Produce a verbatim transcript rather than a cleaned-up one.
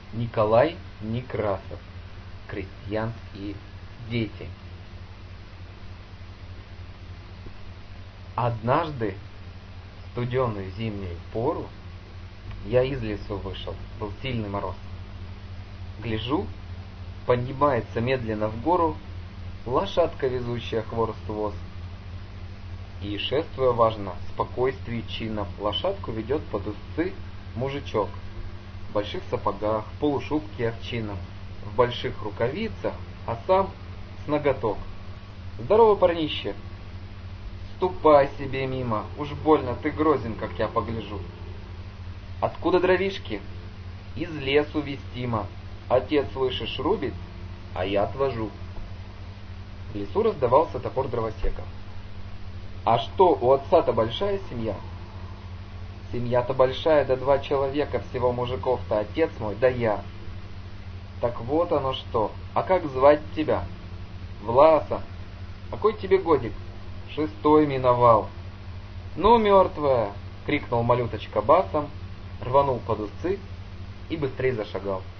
Николай Некрасов. Крестьянские дети. Однажды, в студеную зимнюю пору, я из лесу вышел, был сильный мороз. Гляжу, поднимается медленно в гору лошадка, везущая хворост воз. И, шествуя важно, в спокойствии чином, лошадку ведет под узцы мужичок в больших сапогах, в полушубке овчинном, в больших рукавицах, а сам с наготок. Здорово, парнище! Ступай себе мимо, уж больно ты грозен, как я погляжу. Откуда дровишки? Из лесу вестимо. Отец, слышишь, рубит, а я отвожу. В лесу раздавался топор дровосека. А что, у отца-то большая семья? Семья-то большая, да два человека всего мужиков-то, отец мой, да я. Так вот оно что, а как звать тебя? Власа. Какой тебе годик? Шестой миновал. Ну, мертвая, крикнул малюточка басом, рванул под узцы и быстрей зашагал.